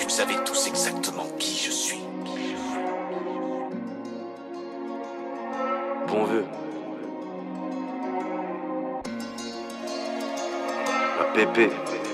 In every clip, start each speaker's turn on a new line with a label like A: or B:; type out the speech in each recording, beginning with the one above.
A: vous savez tous exactement qui je suis.
B: Bon vœu. La pépé.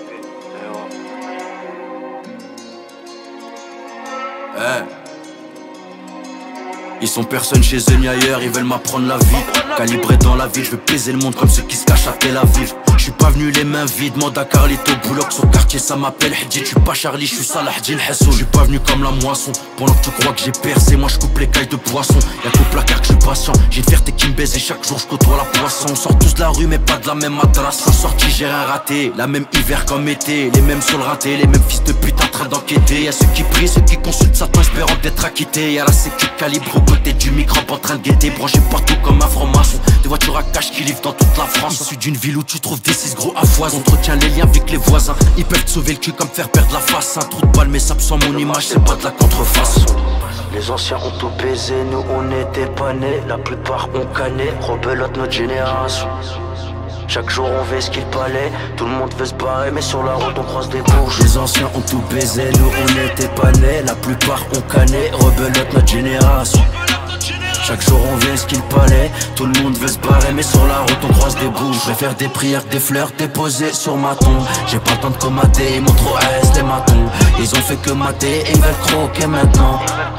B: Ils sont personne chez eux ni ailleurs, ils veulent m'apprendre la vie. Calibré dans la ville, je veux baiser le monde comme ceux qui se cachent à Tel Aviv. Je suis pas venu les mains vides, demande à Carlito Boulox au quartier, ça m'appelle Hadji. Je suis pas Charlie, je suis Salah Din Hassoul. Je suis pas venu comme la moisson, pendant que tu crois que j'ai percé, moi je coupe les cailles de poisson. Y'a qu'au placard que je suis patient, j'ai une fierté qui me baise et chaque jour je côtoie la poisson. On sort tous de la rue mais pas de la même adresse. En sortie j'ai rien raté, la même hiver comme été. Les mêmes sur le raté, les mêmes fils de pute en train d'enquêter. Y'a ceux qui prient, ceux qui consultent Satan espérant d'être acquittés. Y'a la sécu calibre au côté du micro en train de guetter. Branché partout comme un franc-maçon, des voitures à cash qui livrent dans toute la France. Issu d'une ville où tu trouves des 6 gros à foison. Entretient les liens avec les voisins, ils peuvent te sauver le cul comme faire perdre la face. Un trou de balle mais ça sans mon image, c'est pas de la contrefaçon. Les anciens ont tout baisé, nous on n'était pas nés. La plupart ont canné, rebelote notre génération. Chaque jour on fait ce qu'il fallait, tout le monde veut se barrer mais sur la route on croise des bouches. Les anciens ont tout baisé, nous on n'était pas nés. La plupart ont canné, rebelote notre génération. Chaque jour on vient ce qu'il fallait, tout le monde veut se barrer mais sur la route on croise des bouches. Je vais faire des prières, des fleurs déposées sur ma tombe. J'ai pas le temps de comater, ils m'ont trop aise les matons. Ils ont fait que mater et ils veulent croquer maintenant.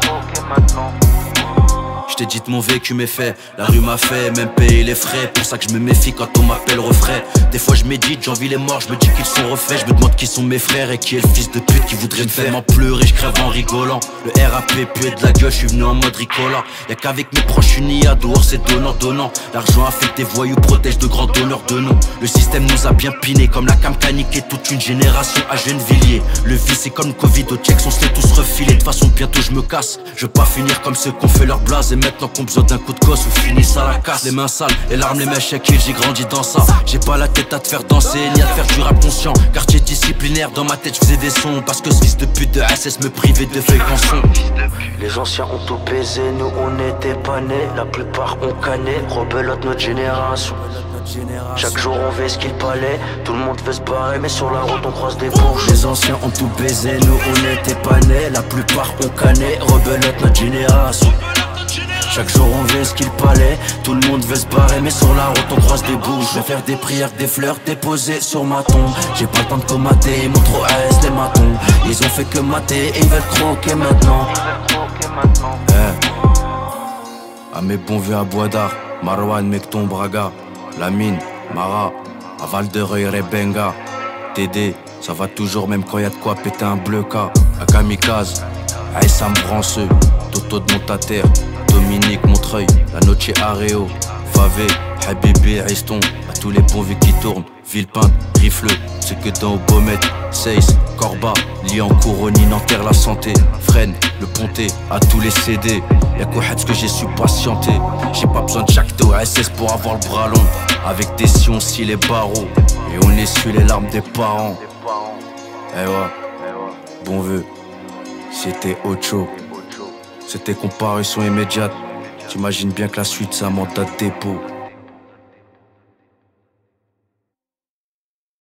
B: Je t'ai dit de mon vécu mes faits, la rue m'a fait même payer les frais. Pour ça que je me méfie quand on m'appelle refrain. Des fois je médite, j'envie les morts, je me dis qu'ils sont refaits. Je me demande qui sont mes frères et qui est le fils de pute qui voudrait me faire m'en pleurer, je crève en rigolant. Le RAP pué de la gueule, je suis venu en mode ricola. Y'a qu'avec mes proches je suis ni à dehors, c'est donnant. L'argent affecte des voyous, protège de grands donneurs de noms. Le système nous a bien piné comme la cam caniquée toute une génération à Gennevilliers. Le vice c'est comme le Covid au checks, on se l'est tous refilé. De toute façon bientôt je me casse, je veux pas finir comme ceux qu'on fait leur blase. Et maintenant qu'on besoin d'un coup de gosse, on finit à la casse. Les mains sales, et l'arme, les mèches, j'ai grandi dans ça. J'ai pas la tête à te faire danser, ni à te faire du rap conscient. Quartier disciplinaire, dans ma tête je faisais des sons. Parce que ce fils de pute de SS me privait de feuilles canson. Les anciens ont tout baisé, nous on n'était pas nés. La plupart ont canné, rebelote notre génération. Chaque jour on fait ce qu'il fallait, tout le monde veut se barrer mais sur la route on croise des bouches. Les anciens ont tout baisé, nous on n'était pas nés. La plupart ont canné, rebelote notre génération. Chaque jour on fait ce qu'il fallait, tout le monde veut se barrer mais sur la route on croise des bouches. Je vais faire des prières, des fleurs déposées sur ma tombe. J'ai pas le temps de comater, ils m'ont trop aise les matons. Ils ont fait que mater et ils veulent croquer maintenant. À mes bons vieux à Bois d'Art, Marwan, Mekton, Braga, Lamine, Mara, à Val de Reuil, Rebenga, Tédé, ça va toujours même quand y'a de quoi péter un bleu cas. À Kamikaze, Aïssam Branceux, Toto de Montataire, Dominique Montreuil, La Noche Areo, Favé, Habibi, Riston, à tous les bons vieux qui tournent, Villepinte, Rifleux, ceux que dans Beaumet, Seyss, Corba, Lyon, Couronne, Nanterre, La Santé, Fresnes, Le Pontet, à tous les CD, y'a quoi ce que j'ai su patienter. J'ai pas besoin de chaque taux SS pour avoir le bras long. Avec des sions, si les barreaux, et on essuie les larmes des parents. Eh ouais, bon vœu, c'était Ocho. C'était comparution immédiate. T'imagines bien que la suite ça monte à dépôt.